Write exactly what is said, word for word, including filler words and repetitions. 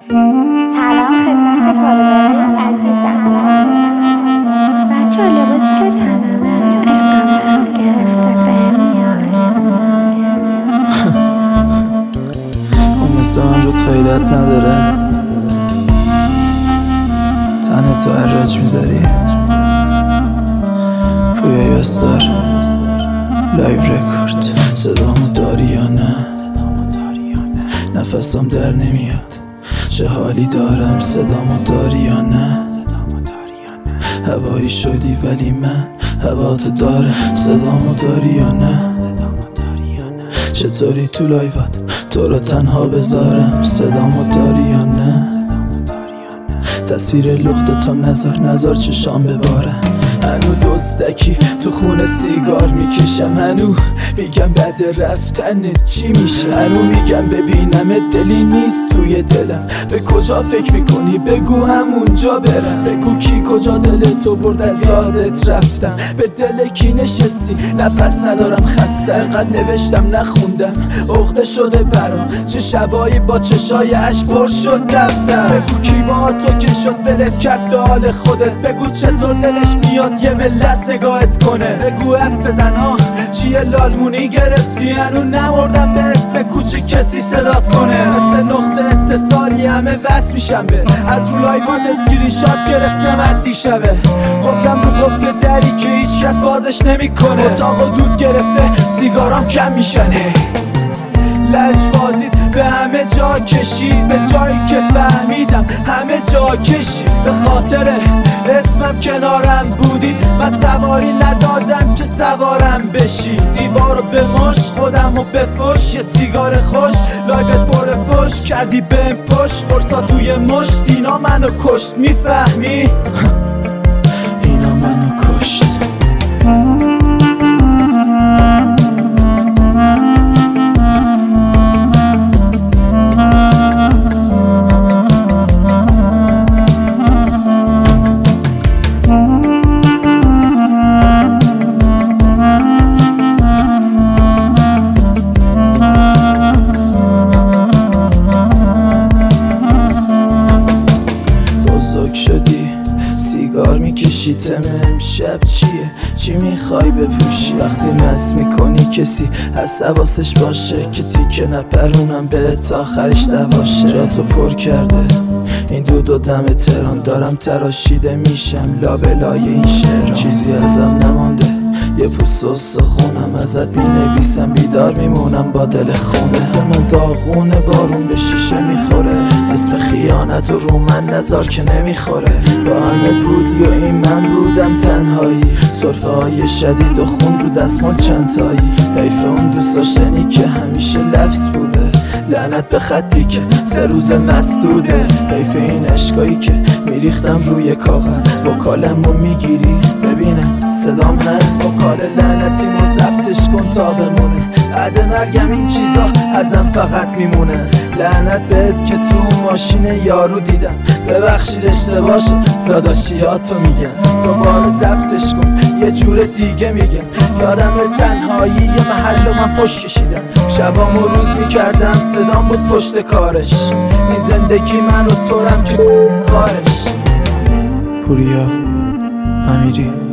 سلام خدمت فالوورای عزیزم. بچه ها لباسی که تنمه عشقم برام گرفته به نیاز. اون مثل من رو غیرت نداره، تنه تو عراج میذاری. پویا یاستار لایو رکورد. صدامو داری یا نه؟ نفسم در نمیاد، چه حالی دارم. صدامو داری یا نه؟ هوایی شدی ولی من هواتو دارم. صدامو داری یا نه؟ چطوری تو لایوات تو رو تنها بذارم؟ صدامو داری یا نه؟ تصویر لخت تو نظر نظر چشام ببارم. هنو دزدکی تو خونه سیگار میکشم، هنو میگم بعد رفتن چی میشه، هنو میگم ببینم دلی نیست توی دلم. به کجا فکر میکنی بگو همونجا برم. بگو کی کجا دل تو برد از یادت رفتم. به دل کی نشستی نفس ندارم خسته، قد نوشتم نخوندم عقده شده برام. چه شبایی با چشای عشق پر شد دفتر. بگو کی با تو که شد ولت کرد به حال خودت. بگو چطور دلش میاد یه ملت نگاهت کنه. بگو حرف بزن ها چیه لالمونی گرفتی، هنو نمردم به اسم کوچیک کسی صدات کنه. مثل نقطه اتصالی همه وصل میشم به از رو لایوات اسکرین شات گرفتم از دیشبه. گفتم رو قفل دری که هیچ کس بازش نمیکنه. اتاق و دود گرفته سیگارام کم میشنه. لنج بازید به همه جا کشید، به جایی که فهمیدم همه جا کشید. به خاطر اسمم کنارم بودید، من سواری ندادم که سوارم بشید. دیوارو به مش خودم و به فش، یه سیگار خوش لایوت پر فش کردی بهم پشت. فرصا توی مشت اینا منو کشت، میفهمی؟ اینا منو کشت. شدی سیگار میکشی تم امشب چیه؟ چی میخوای بپوشی؟ وقتی مست میکنی کسی از حواسش باشه که تیکه نپرونم به تا آخرش دواشه. جا تو پر کرده این دود و دم تهران، دارم تراشیده میشم لابلای این شعران. چیزی ازم نمانده یه پوست و سخونم، ازت می نویسم بیدار میمونم با دل خونه. مثل من داغونه بارون به شیشه میخوره، اسم خیانت و رو من نزار که نمیخوره. با همه بودی و این من بودم تنهایی، سرفه های شدید و خون رو دستمال چند تایی. حیف اون دوست داشتنی که همیشه لفظ بوده، لعنت به خطی که سه روز مسدوده. حیف این عشقایی که میریختم روی کاغذ. وکالم رو میگیری ببینم صدام هست، وکال لعنتی مو ضبطش کن تا بمونه. بعد مرگم این چیزا ازم فقط میمونه. لعنت بهت که تو ماشین یارو دیدم، ببخشید اشتباه شد داداشیاتو میگم. دوباره ضبطش کن یه جور دیگه میگم. یادم تنهایی یه محل و من فش کشیدم، شبام و روز میکردم صدام بود پشت کارش. این زندگی من و تورم که کارش. پوریا امیری.